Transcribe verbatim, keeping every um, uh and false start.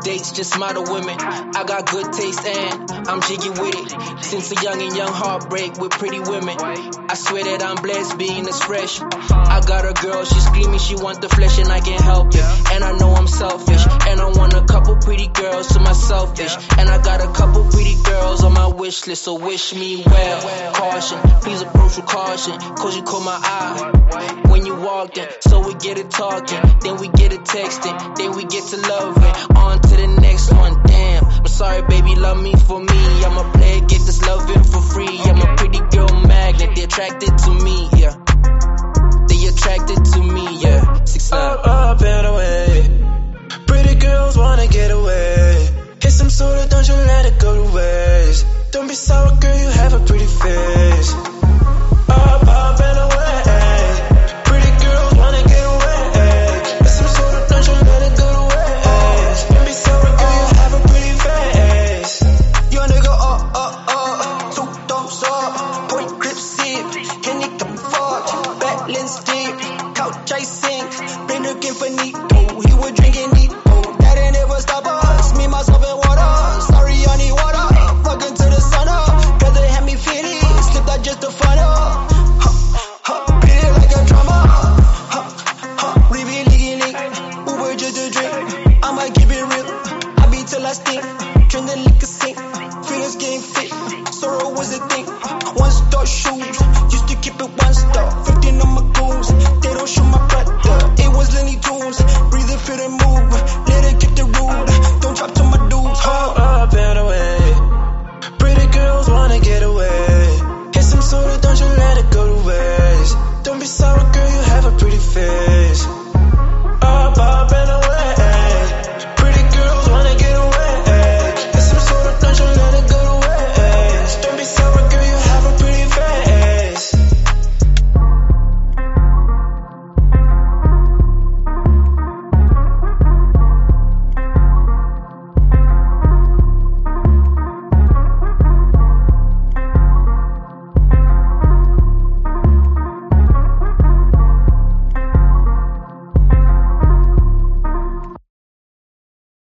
dates, just model women. I got good taste and I'm jiggy with it. Since a young and young heartbreak with pretty women. I swear that I'm blessed being this fresh. I got a girl, she screaming she want the flesh and I can't help it. And I know I'm selfish, and I want a couple pretty girls to my selfish. And I got a couple pretty girls on my wish list, so wish me well. Caution, please approach with caution, cause you caught my eye when you walked in. So we get it talking, then we get it texting, then we get to loving. On to the next one, damn. I'm sorry, baby, love me for me. I'm a player, get this loving for free. I'm a pretty girl magnet, they attracted to me, yeah. They attracted to me, yeah. Six nine. Up, up and away. Pretty girls wanna get away. Hit some soda, don't you let it go to waste. Don't be sour, girl, you have a pretty face. Up, up and away. Pretty girls wanna get away. Hit some soda, don't you let it go to waste. Don't be sour, girl, you have a pretty face. Young nigga, up, up, up. Two thumbs up. Point grip sip. Henny come forward. Back lens deep. Couch chasing. Been looking for Nico. He was drinking Nico. That ain't never stop us. Me, myself, and water. Sorry, I need water. Fucking to the sun up. Cause they had me feeling. Slipped out just to fun up. Huh, huh, beat it like a drama. Huh, huh, we be leaking link. Uber just a drink. I'ma keep it real. I be till I stink.